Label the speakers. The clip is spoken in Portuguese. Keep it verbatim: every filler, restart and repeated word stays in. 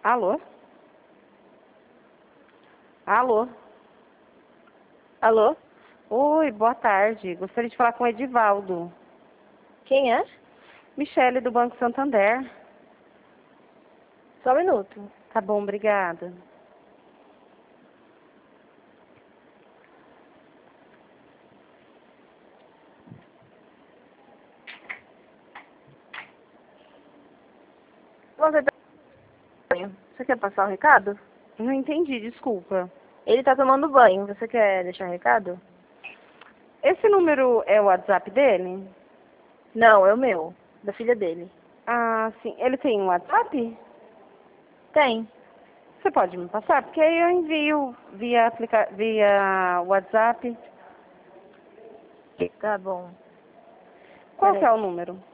Speaker 1: Alô? Alô?
Speaker 2: Alô?
Speaker 1: Oi, boa tarde. Gostaria de falar com o Edivaldo.
Speaker 2: Quem é?
Speaker 1: Michele, do Banco Santander.
Speaker 2: Só um minuto.
Speaker 1: Tá bom, obrigada.
Speaker 2: Você tá banho. Você quer passar o recado?
Speaker 1: Não entendi, desculpa.
Speaker 2: Ele tá tomando banho. Você quer deixar recado?
Speaker 1: Esse número é o WhatsApp dele?
Speaker 2: Não, é o meu. Da filha dele.
Speaker 1: Ah, sim. Ele tem um WhatsApp?
Speaker 2: Tem.
Speaker 1: Você pode me passar? Porque aí eu envio via, aplica... via WhatsApp.
Speaker 2: Tá bom.
Speaker 1: Qual que
Speaker 2: Peraí.
Speaker 1: é o número?